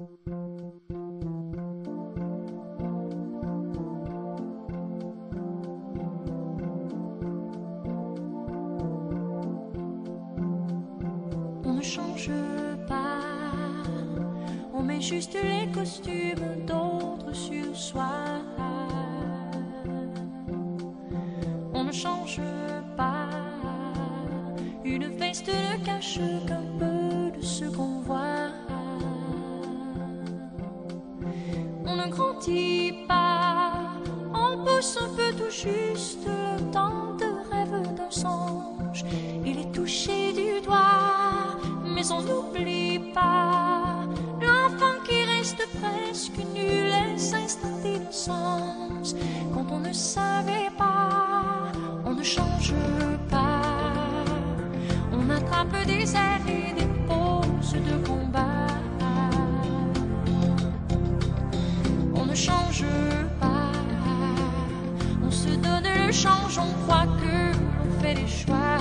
On ne change pas, on met juste les costumes d'autres sur soi. On ne change pas, une veste ne cache qu'un peu de ce qu'on voit. On ne grandit pas, on pousse un peu tout juste le temps de rêve d'un songe. Il est touché du doigt, mais on n'oublie pas l'enfant qui reste presque nul, les instants d'innocence. Quand on ne savait pas, on ne change pas. On attrape des airs et des poses de combat. On ne change pas, on se donne le change, on croit que l'on fait des choix.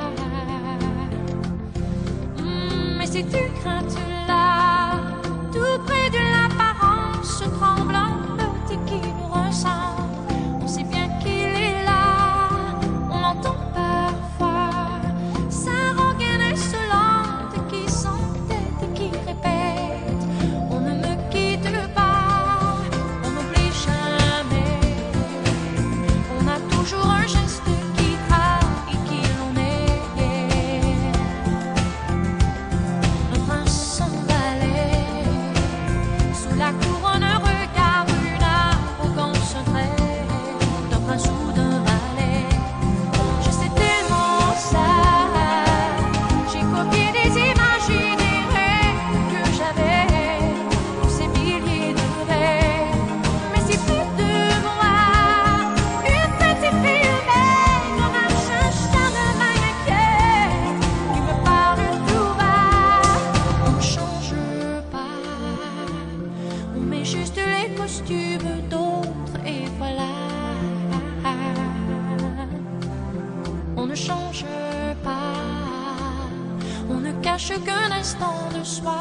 Mais ces deux craintes-là, tout près de l'apparence tremblante qui nous ressemble, on sait bien qu'il est là, on l'entend parfois, sa rengaine insolente qui s'entête et qui répète: on ne me quitte pas, on n'oublie jamais, on a toujours un geste qui trahit qui l'on est. Un prince sans valet, sous la couronne regarde une arrogance vraie d'un prince ou d'un valet. Je sais tellement ça, j'ai copié des images et des rêves que j'avais, tous ces milliers de rêves. Mais c'est plus de moi, une petite fille humaine, on marche un charme inquiète qui me parle tout bas. On ne change pas, on met juste les costumes d'autres et voilà. On ne change pas, on ne cache qu'un instant de soi.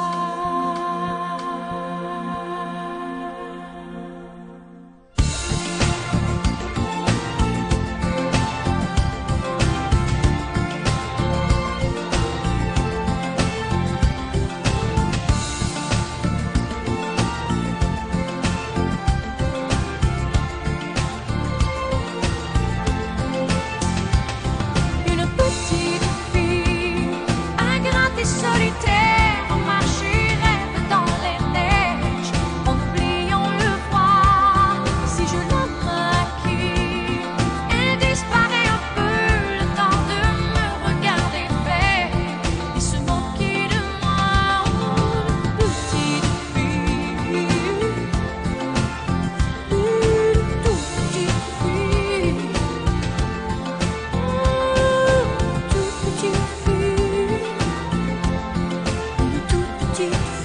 Une petite fille, ingrate et solitaire, marche et rêve dans les neiges, en oubliant le froid. Si je la maquille, elle disparaît un peu, le temps de me regarder faire et se moquer de moi. Une petite fille, une toute petite fille. Toute petite fille, une toute petite